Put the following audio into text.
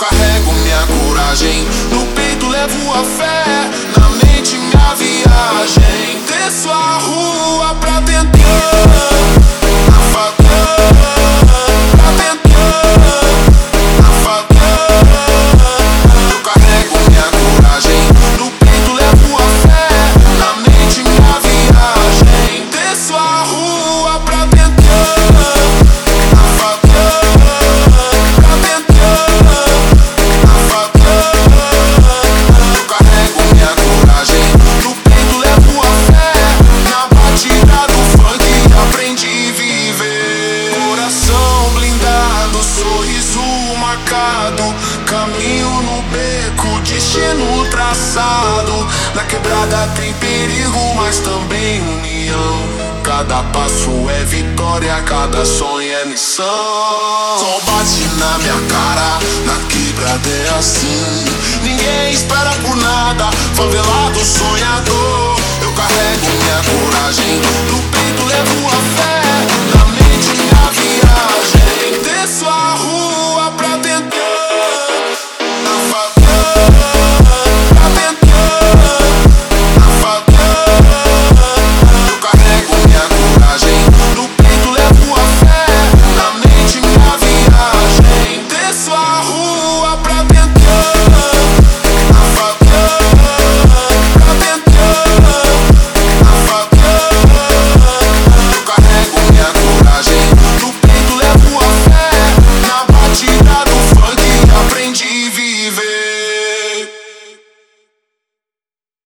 carrego minha coragem, no peito levo a fé, na mente minha viagem. Desço a rua pra tentar, na favela, pra tentar, na favela. Eu carrego minha coragem, no peito levo a fé, na mente minha viagem. Desço a rua pra tentar, na favela, pra tentar, na favela. Eu carrego minha coragem, no peito levo a fé, na batida do funk aprendi a viver. Coração blindado, sorriso marcado, caminho no beco, destino traçado. Na quebrada tem perigo, mas também união. Cada passo é vitória, cada sonho é missão. Sol bate na minha cara, na quebrada é assim. Ninguém espera por nada, favelado sonhador. Eu carrego minha coragem, no peito levo a fé,